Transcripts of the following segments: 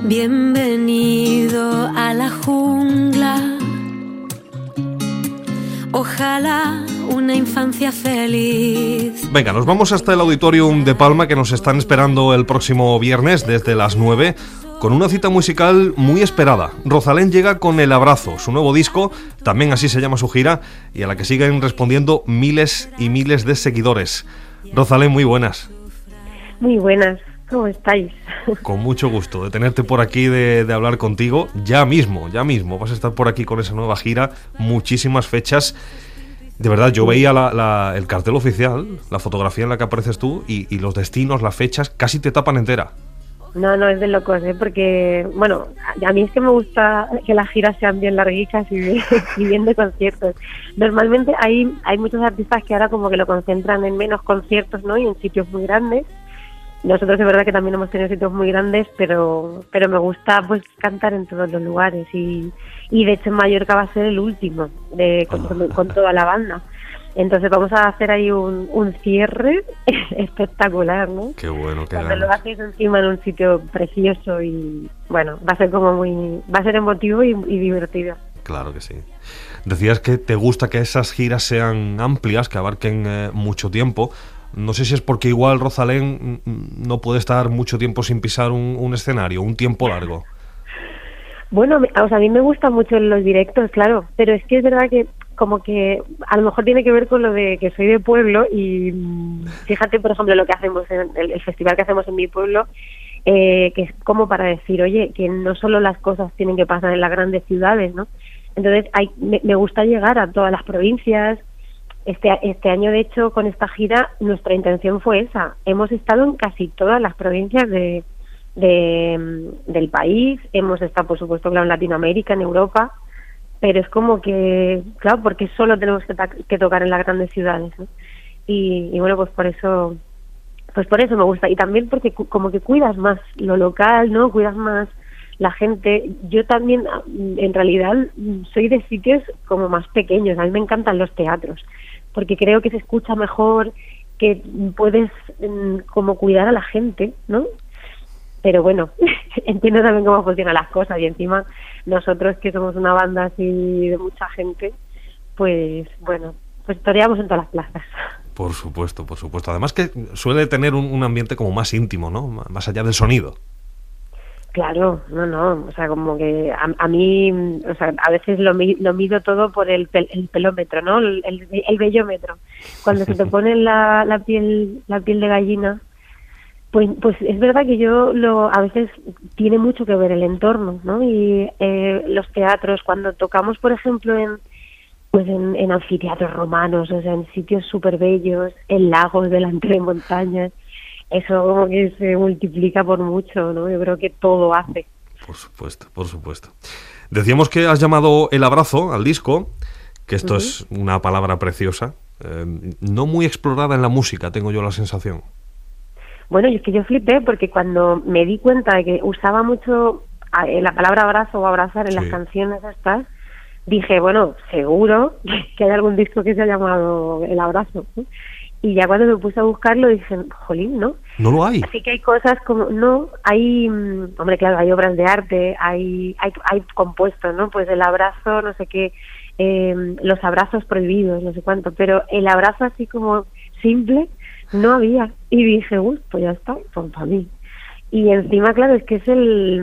Bienvenido a la jungla. Ojalá una infancia feliz. Venga, nos vamos hasta el Auditorium de Palma, que nos están esperando el próximo viernes desde las 9, con una cita musical muy esperada. Rosalén llega con El Abrazo, su nuevo disco, también así se llama su gira, y a la que siguen respondiendo miles y miles de seguidores. Rosalén, muy buenas. Muy buenas, ¿cómo estáis? Con mucho gusto de tenerte por aquí, de hablar contigo. Ya mismo vas a estar por aquí con esa nueva gira, muchísimas fechas. De verdad, yo veía el cartel oficial, la fotografía en la que apareces tú, y los destinos, las fechas, casi te tapan entera. No, es de locos, porque, bueno, a mí es que me gusta que las giras sean bien larguitas y bien de conciertos. Normalmente hay muchos artistas que ahora como que lo concentran en menos conciertos, ¿no? Y en sitios muy grandes. Nosotros es verdad que también hemos tenido sitios muy grandes, pero me gusta pues cantar en todos los lugares y de hecho en Mallorca va a ser el último con toda la banda. Entonces vamos a hacer ahí un cierre espectacular, ¿no? Qué bueno, qué Cuando lo haces encima en un sitio precioso y bueno, va a ser emotivo y divertido. Claro que sí. Decías que te gusta que esas giras sean amplias, que abarquen mucho tiempo. No sé si es porque igual Rosalén no puede estar mucho tiempo sin pisar un escenario, un tiempo largo. Bueno, o sea, a mí me gustan mucho los directos, claro, pero es que es verdad que como que a lo mejor tiene que ver con lo de que soy de pueblo y fíjate, por ejemplo, lo que hacemos en el festival que hacemos en mi pueblo, que es como para decir, oye, que no solo las cosas tienen que pasar en las grandes ciudades, ¿no? Entonces me gusta llegar a todas las provincias. Este año, de hecho, con esta gira, nuestra intención fue esa. Hemos estado en casi todas las provincias del país. Hemos estado, por supuesto, claro, en Latinoamérica, en Europa. Pero es como que, claro, porque solo tenemos que tocar en las grandes ciudades, ¿no? Y bueno, pues por eso me gusta. Y también porque como que cuidas más lo local, ¿no? Cuidas más la gente. Yo también, en realidad, soy de sitios como más pequeños. A mí me encantan los teatros, porque creo que se escucha mejor, que puedes como cuidar a la gente, ¿no? Pero bueno, entiendo también cómo funcionan las cosas y encima nosotros que somos una banda así de mucha gente, pues bueno, pues estaríamos en todas las plazas. Por supuesto. Además que suele tener un ambiente como más íntimo, ¿no? Más allá del sonido. Claro, no, o sea, como que a mí, o sea, a veces lo mido todo por el pelómetro, ¿no? El bellómetro. Cuando se te pone la piel de gallina, pues es verdad que a veces tiene mucho que ver el entorno, ¿no? Y los teatros, cuando tocamos, por ejemplo, en anfiteatros romanos, o sea, en sitios súper bellos, en lagos delante de montañas, eso como que se multiplica por mucho, ¿no? Yo creo que todo hace. Por supuesto. Decíamos que has llamado El Abrazo al disco, que esto es una palabra preciosa, no muy explorada en la música, tengo yo la sensación. Bueno, y es que yo flipé porque cuando me di cuenta de que usaba mucho la palabra abrazo o abrazar en las canciones estas, dije, bueno, seguro que hay algún disco que se ha llamado El Abrazo, ¿no? Y ya cuando me puse a buscarlo dije, jolín, ¿no? No lo hay. Así que hay cosas como, no, hay, hombre, claro, hay obras de arte, hay compuestos, ¿no? Pues el abrazo, no sé qué, los abrazos prohibidos, no sé cuánto, pero el abrazo así como simple no había. Y dije, pues ya está, pues para mí. Y encima, claro, es que es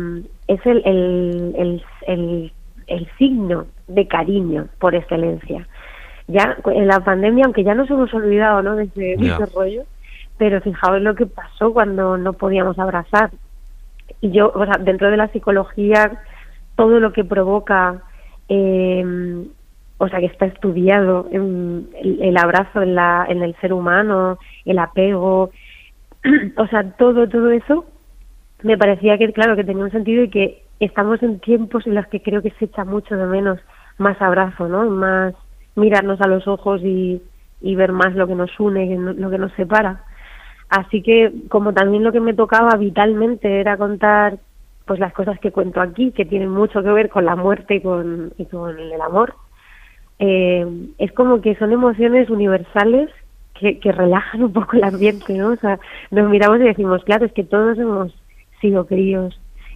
el signo de cariño por excelencia. Ya en la pandemia, aunque ya nos hemos olvidado, ¿no? de ese rollo, pero fijaos lo que pasó cuando no podíamos abrazar. Y yo, o sea, dentro de la psicología, todo lo que provoca, o sea, que está estudiado, el abrazo en el ser humano, el apego, o sea, todo eso, me parecía que, claro, que tenía un sentido y que estamos en tiempos en los que creo que se echa mucho de menos más abrazo, ¿no? Más mirarnos a los ojos y ver más lo que nos une que lo que nos separa. Así que, como también lo que me tocaba vitalmente era contar pues las cosas que cuento aquí, que tienen mucho que ver con la muerte y con el amor, es como que son emociones universales que relajan un poco el ambiente, ¿no? O sea, nos miramos y decimos, claro, es que todos hemos sido críos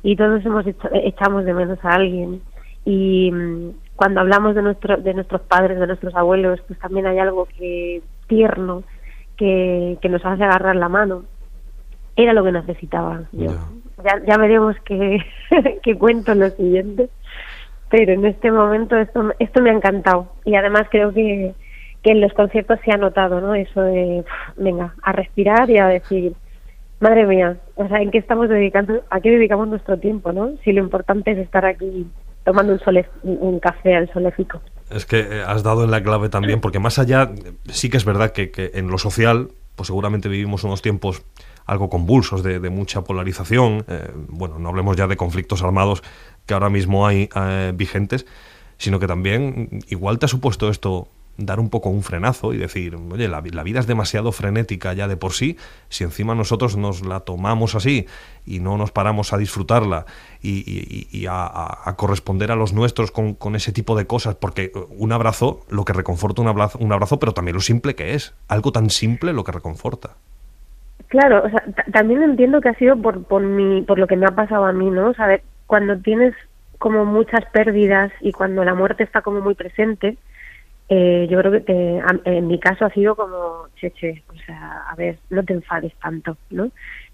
y todos echamos de menos a alguien. Y cuando hablamos de nuestros padres, de nuestros abuelos, pues también hay algo tierno que nos hace agarrar la mano. Era lo que necesitaba yo. Ya veremos qué cuento en lo siguiente, pero en este momento esto me ha encantado, y además creo que en los conciertos se ha notado, ¿no? Eso de venga, a respirar y a decir, madre mía, o sea, ¿en qué estamos dedicando? ¿A qué dedicamos nuestro tiempo, no? Si lo importante es estar aquí tomando un café al solecito. Es que has dado en la clave también, porque más allá, sí que es verdad que en lo social, pues seguramente vivimos unos tiempos algo convulsos, de mucha polarización, bueno, no hablemos ya de conflictos armados que ahora mismo hay vigentes, sino que también igual te ha supuesto esto dar un poco un frenazo y decir, oye, la vida es demasiado frenética ya de por sí, si encima nosotros nos la tomamos así y no nos paramos a disfrutarla y a corresponder a los nuestros con ese tipo de cosas, porque un abrazo, lo que reconforta un abrazo, pero también lo simple que es, algo tan simple lo que reconforta. Claro, o sea, también entiendo que ha sido por lo que me ha pasado a mí, ¿no? O sea, cuando tienes como muchas pérdidas y cuando la muerte está como muy presente, yo creo que en mi caso ha sido como, cheche, o sea, a ver, no te enfades tanto, ¿no?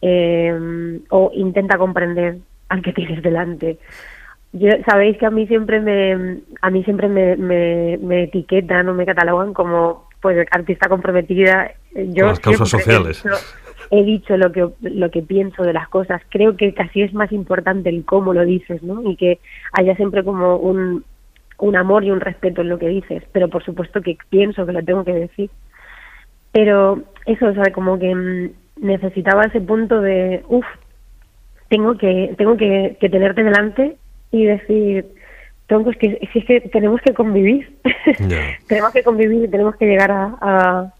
O intenta comprender al que tienes delante. Sabéis que a mí siempre me etiquetan o me catalogan como pues artista comprometida. Yo con las causas sociales. He dicho lo que pienso de las cosas. Creo que casi es más importante el cómo lo dices, ¿no? Y que haya siempre como un amor y un respeto en lo que dices, pero por supuesto que pienso que lo tengo que decir. Pero eso, o sea, como que necesitaba ese punto de, tengo que tenerte delante y decir, es que tenemos que convivir. Yeah. Tenemos que convivir y tenemos que llegar a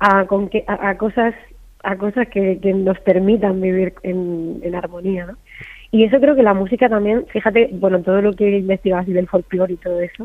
cosas que nos permitan vivir en armonía, ¿no? Y eso creo que la música también, fíjate, bueno, todo lo que he investigado así del folclore y todo eso,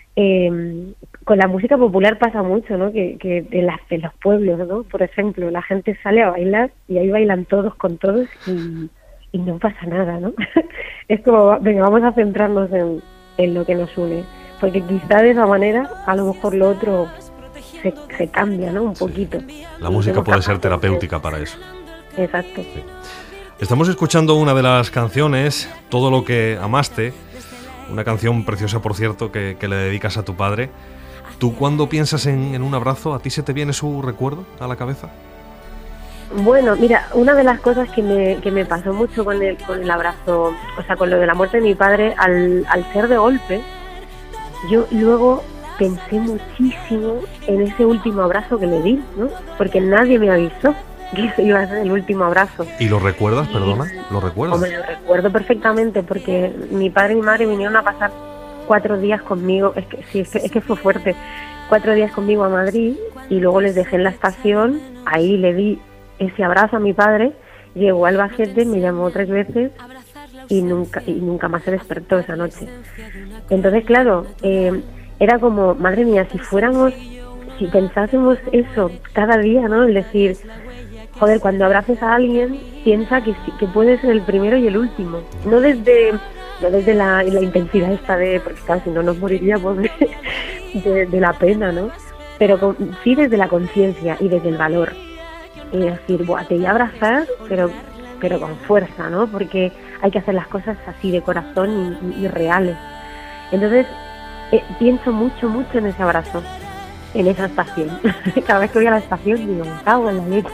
con la música popular pasa mucho, ¿no? Que en los pueblos, ¿no? Por ejemplo, la gente sale a bailar y ahí bailan todos con todos y no pasa nada, ¿no? Es como, venga, vamos a centrarnos en lo que nos une, porque quizá de esa manera a lo mejor lo otro se cambia, ¿no? Un poquito. La música puede ser terapéutica para eso. Exacto. Sí. Estamos escuchando una de las canciones, Todo lo que amaste, una canción preciosa, por cierto, que le dedicas a tu padre. ¿Tú cuando piensas en un abrazo, a ti se te viene su recuerdo a la cabeza? Bueno, mira, una de las cosas que me pasó mucho con el abrazo, o sea, con lo de la muerte de mi padre, al ser de golpe, yo luego pensé muchísimo en ese último abrazo que le di, ¿no? Porque nadie me avisó que ese iba a ser el último abrazo. ¿Y lo recuerdas, perdona? ¿Lo recuerdas? Hombre, lo recuerdo perfectamente, porque mi padre y mi madre vinieron a pasar 4 días conmigo, es que fue fuerte, 4 días conmigo a Madrid, y luego les dejé en la estación, ahí le di ese abrazo a mi padre, llegó a Albacete, me llamó 3 veces y nunca más se despertó esa noche. Entonces, claro, era como, madre mía, si pensásemos eso cada día, ¿no? El decir, joder, cuando abraces a alguien, piensa que puede ser el primero y el último. No desde la intensidad esta porque claro, si no nos moriríamos de la pena, ¿no? Pero sí desde la conciencia y desde el valor. Y decir, te voy a abrazar, pero con fuerza, ¿no? Porque hay que hacer las cosas así de corazón y reales. Entonces, pienso mucho en ese abrazo, en esa estación. Cada vez que voy a la estación digo, me cago en la leche.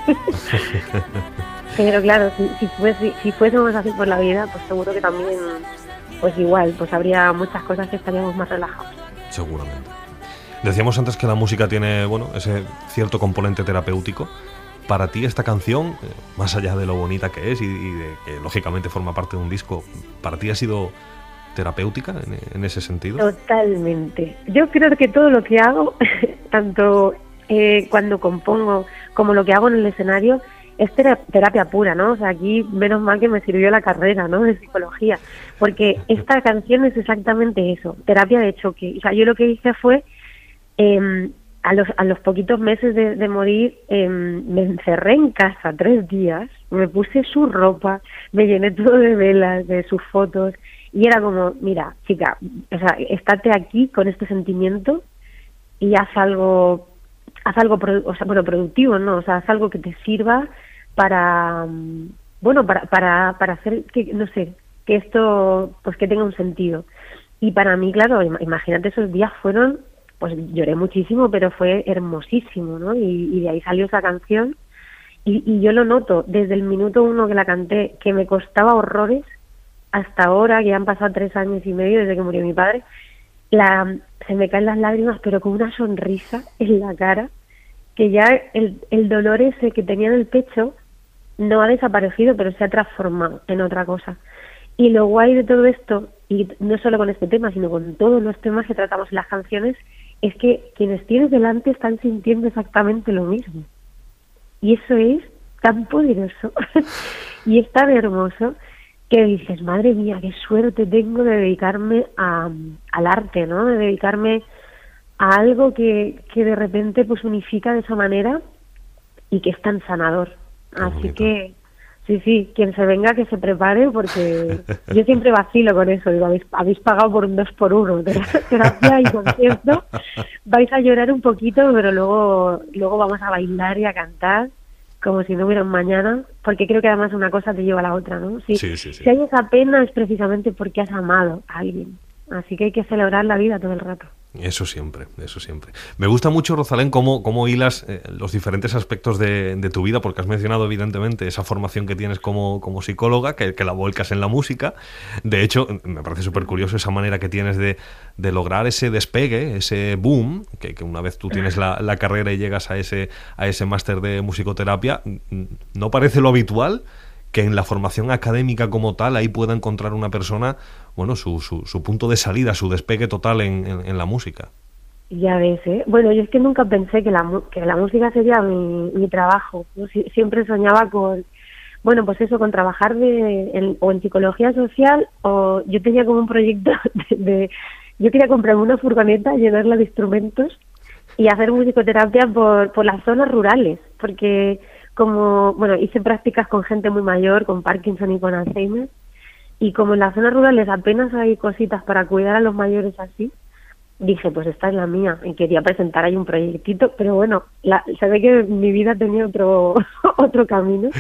Pero claro, si fuésemos así por la vida, pues seguro que también, pues igual, pues habría muchas cosas que estaríamos más relajados. Seguramente. Decíamos antes que la música tiene, bueno, ese cierto componente terapéutico. Para ti esta canción, más allá de lo bonita que es y de que lógicamente forma parte de un disco, ¿para ti ha sido terapéutica en ese sentido? Totalmente. Yo creo que todo lo que hago, tanto cuando compongo como lo que hago en el escenario, es terapia pura, ¿no? O sea, aquí menos mal que me sirvió la carrera, ¿no? De psicología, porque esta canción es exactamente eso, terapia de choque. O sea, yo lo que hice fue a los poquitos meses de morir, me encerré en casa 3 días, me puse su ropa, me llené todo de velas, de sus fotos, y era como, mira, chica, o sea, estate aquí con este sentimiento y haz algo productivo, ¿no? O sea, haz algo que te sirva para hacer que, no sé, que esto, pues que tenga un sentido. Y para mí, claro, imagínate, esos días fueron, pues lloré muchísimo, pero fue hermosísimo, ¿no? Y de ahí salió esa canción, y yo lo noto desde el minuto 1 que la canté, que me costaba horrores, hasta ahora, que han pasado 3 años y medio desde que murió mi padre, se me caen las lágrimas, pero con una sonrisa en la cara, que ya el dolor ese que tenía en el pecho no ha desaparecido, pero se ha transformado en otra cosa. Y lo guay de todo esto, y no solo con este tema, sino con todos los temas que tratamos en las canciones, es que quienes tienes delante están sintiendo exactamente lo mismo. Y eso es tan poderoso y es tan hermoso que dices, madre mía, qué suerte tengo de dedicarme al arte, ¿no? De dedicarme a algo que de repente pues unifica de esa manera y que es tan sanador. Así que sí, quien se venga que se prepare, porque yo siempre vacilo con eso, digo, habéis pagado por un 2x1, terapia y concierto, vais a llorar un poquito, pero luego vamos a bailar y a cantar como si no hubiera un mañana, porque creo que además una cosa te lleva a la otra, ¿no? Si hay esa pena es precisamente porque has amado a alguien, así que hay que celebrar la vida todo el rato. Eso siempre. Me gusta mucho, Rosalén, cómo hilas los diferentes aspectos de tu vida, porque has mencionado evidentemente esa formación que tienes como psicóloga, que la vuelcas en la música. De hecho, me parece súper curioso esa manera que tienes de lograr ese despegue, ese boom, que una vez tú tienes la carrera y llegas a ese máster de musicoterapia, no parece lo habitual que en la formación académica como tal ahí pueda encontrar una persona, bueno, su punto de salida, su despegue total en la música. Ya ves, ¿eh? Bueno, yo es que nunca pensé que la música sería mi trabajo, ¿no? Siempre soñaba con, bueno, pues eso, con trabajar o en psicología social, o yo tenía como un proyecto yo quería comprarme una furgoneta, llenarla de instrumentos y hacer musicoterapia por las zonas rurales, porque como, bueno, hice prácticas con gente muy mayor, con Parkinson y con Alzheimer, y como en las zonas rurales apenas hay cositas para cuidar a los mayores así, dije, pues esta es la mía, y quería presentar ahí un proyectito, pero bueno, se ve que mi vida tenía otro camino,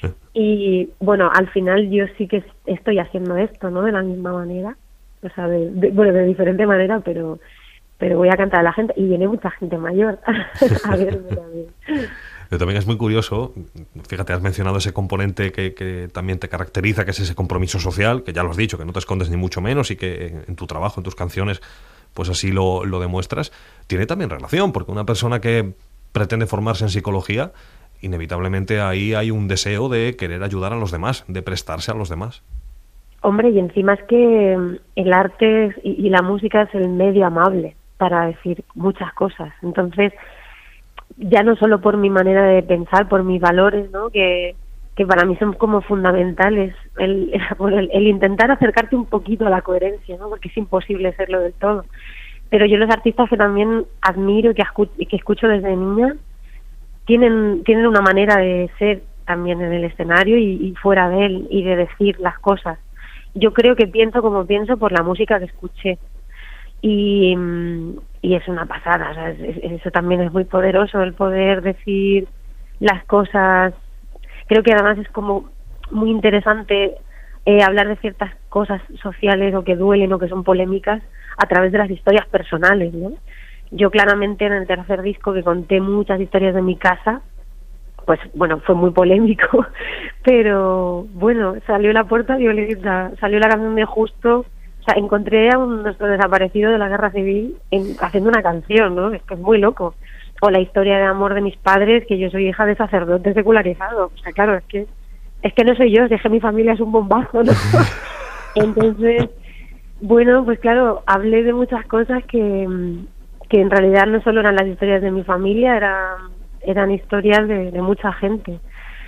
y bueno, al final yo sí que estoy haciendo esto, ¿no?, de la misma manera, o sea, de diferente manera, pero voy a cantar a la gente, y viene mucha gente mayor a verme también. Pero también es muy curioso, fíjate, has mencionado ese componente que también te caracteriza, que es ese compromiso social, que ya lo has dicho, que no te escondes ni mucho menos y que en tu trabajo, en tus canciones, pues así lo demuestras. Tiene también relación, porque una persona que pretende formarse en psicología, inevitablemente ahí hay un deseo de querer ayudar a los demás, de prestarse a los demás. Hombre, y encima es que el arte y la música es el medio amable para decir muchas cosas. Entonces, ya no solo por mi manera de pensar, por mis valores, ¿no?, que para mí son como fundamentales, el intentar acercarte un poquito a la coherencia, ¿no?, porque es imposible serlo del todo. Pero yo los artistas que también admiro y que escucho desde niña tienen una manera de ser también en el escenario y fuera de él, y de decir las cosas. Yo creo que pienso como pienso por la música que escuché. Y es una pasada, o sea, eso también es muy poderoso, el poder decir las cosas. Creo que además es como muy interesante hablar de ciertas cosas sociales o que duelen o que son polémicas a través de las historias personales, ¿no? Yo claramente en el tercer disco, que conté muchas historias de mi casa, pues bueno, fue muy polémico, pero bueno, salió La Puerta Violeta, salió la canción de Justo. O sea, encontré a nuestro desaparecido de la guerra civil haciendo una canción, ¿no? Es que es muy loco. O la historia de amor de mis padres, que yo soy hija de sacerdote secularizado. O sea, claro, es que no soy yo, es que mi familia es un bombazo, ¿no? Entonces, bueno, pues claro, hablé de muchas cosas que en realidad no solo eran las historias de mi familia, eran historias de mucha gente.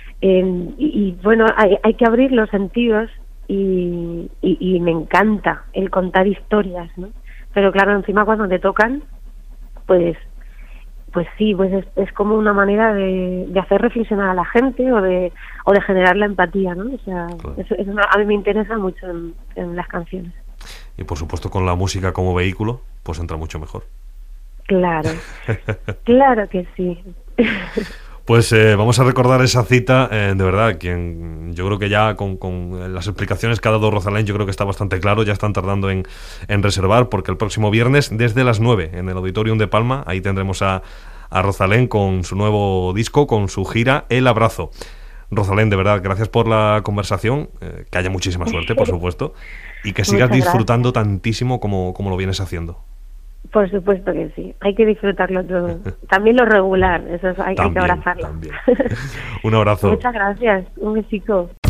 Y bueno, hay que abrir los sentidos. Y me encanta el contar historias, ¿no? Pero claro, encima cuando te tocan, pues pues sí, pues es como una manera de hacer reflexionar a la gente o de generar la empatía, ¿no? O sea, Claro. a mí me interesa mucho en las canciones. Y por supuesto con la música como vehículo, pues entra mucho mejor. Claro, claro que sí. Pues vamos a recordar esa cita, de verdad, quien yo creo que ya con las explicaciones que ha dado Rosalén, yo creo que está bastante claro, ya están tardando en reservar, porque el próximo viernes, desde las 9, en el Auditorium de Palma, ahí tendremos a Rosalén con su nuevo disco, con su gira El Abrazo. Rosalén, de verdad, gracias por la conversación, que haya muchísima suerte, por supuesto, y que sigas Muchas disfrutando gracias. tantísimo como lo vienes haciendo. Por supuesto que sí, hay que disfrutarlo todo. También lo regular, eso hay que abrazarlo. También. Un abrazo. Muchas gracias, un besico.